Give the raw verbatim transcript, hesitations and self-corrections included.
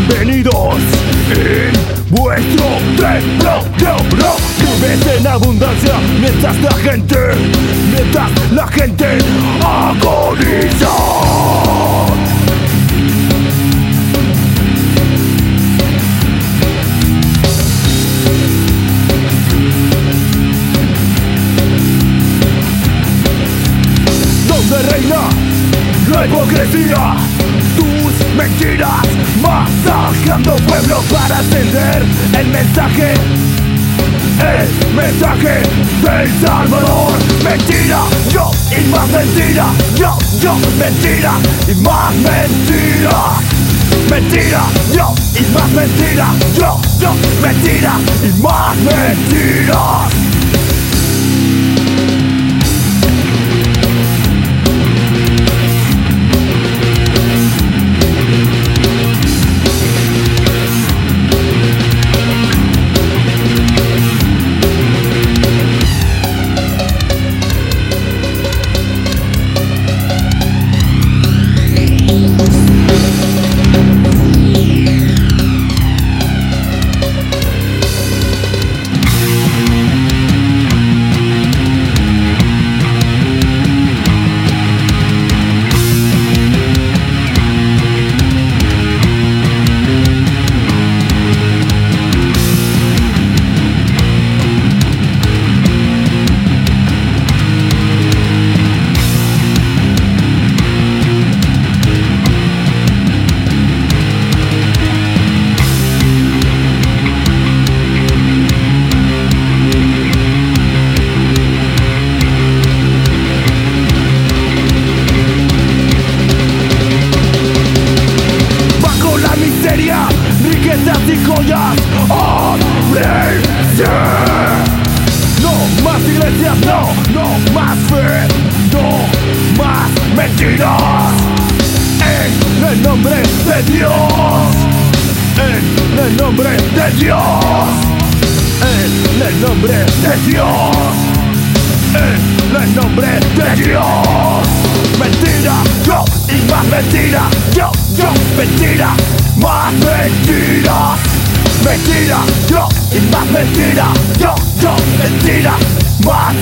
Bienvenidos en vuestro templo de oro. Vives en abundancia mientras la gente, mientras la gente agoniza. Donde reina la hipocresía, tus mentiras masacrando pueblos para ascender el mensaje, el mensaje del Salvador. Mentira, yo y más mentira, yo, yo, mentira y más mentira. Mentira, yo y más mentira, yo, yo, mentira y más mentiras. Riquezas y joyas, ¡hombre! No más iglesias, no, no más fe, no más mentiras. En el nombre de Dios, en el nombre de Dios, en el nombre de Dios, en el nombre de Dios. Mentira, yo y más mentira, yo, yo, mentira, más mentira. Mentira, yo y más mentira, yo, yo, mentira, más